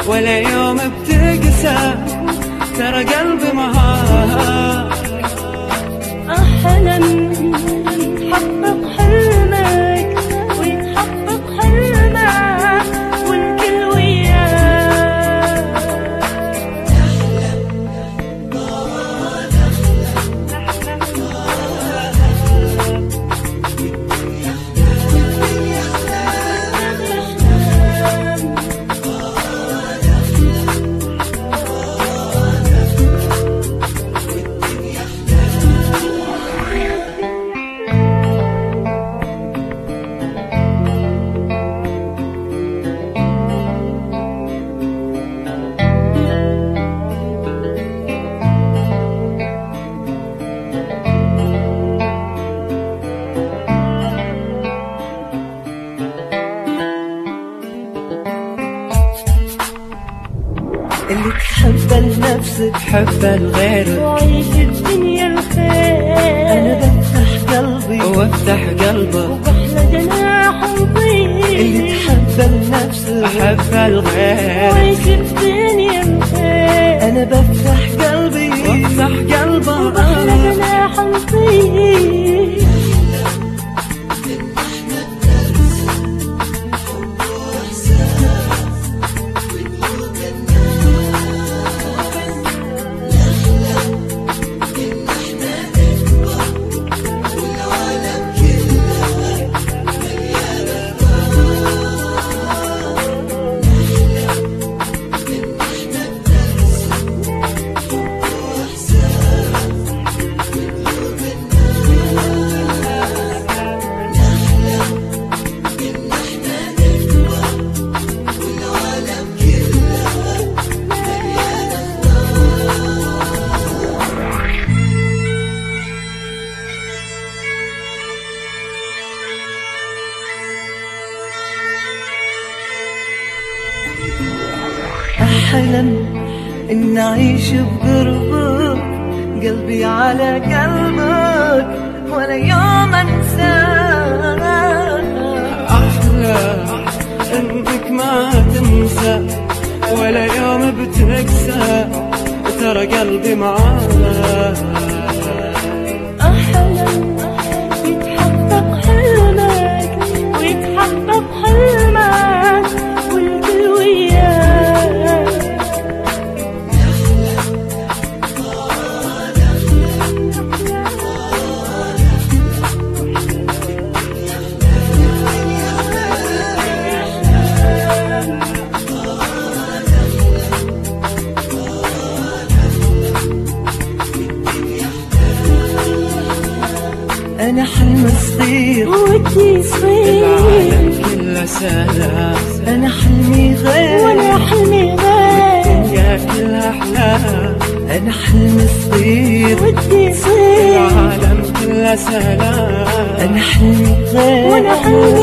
ولا يوم بتقسى، ترى قلبي معاك. أحلم يتحقق حلمك ويتحقق حلمك والكل وياك. اللي تحبه لنفسك تحبه لغيرك، وعيش الدنيا الخير. أنا بفتح قلبي وافتح قلبك وبحلى جناح نطير. اللي تحبه لنفسك احبه لغيرك، وعيش الدنيا الخير. انا بفتح قلبي وافتح قلبك وبحلى جناح نطير. أحلم إن أعيش بقربك، قلبي على قلبك ولا يوم أنساك. أحلى إنك ما تنسى ولا يوم بتنسى، ترى قلبي معاك. أحلم يتحقق حلمك ويتحقق حلمك والكل وياك. أنا حلم صغير ودي صغير، العالم كله سلام. أنا حلمي غير وأنا حلمي غير، الدنيا كلها أحلام. أنا حلم صغير ودي صغير، العالم كله سلام. أنا حلمي غير وأنا حلمي